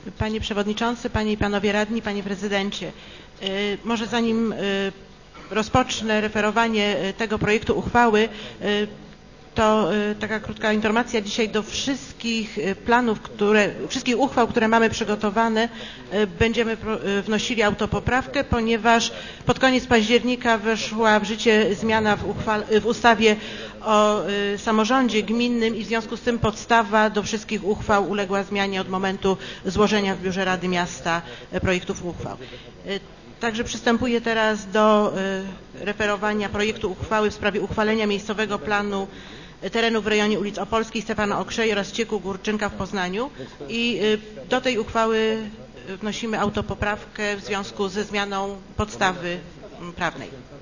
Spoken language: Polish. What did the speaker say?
Panie Przewodniczący, Panie i Panowie Radni, Panie Prezydencie. Może zanim rozpocznę referowanie tego projektu uchwały, to taka krótka informacja. Dzisiaj do wszystkich planów, wszystkich uchwał, które mamy przygotowane, będziemy wnosili autopoprawkę, ponieważ pod koniec października weszła w życie zmiana w ustawie o samorządzie gminnym i w związku z tym podstawa do wszystkich uchwał uległa zmianie od momentu złożenia w Biurze Rady Miasta projektów uchwał. Także przystępuję teraz do referowania projektu uchwały w sprawie uchwalenia miejscowego planu terenów w rejonie ulic Opolskiej, Stefana Okrzei oraz Cieku Górczynka w Poznaniu i do tej uchwały wnosimy autopoprawkę w związku ze zmianą podstawy prawnej.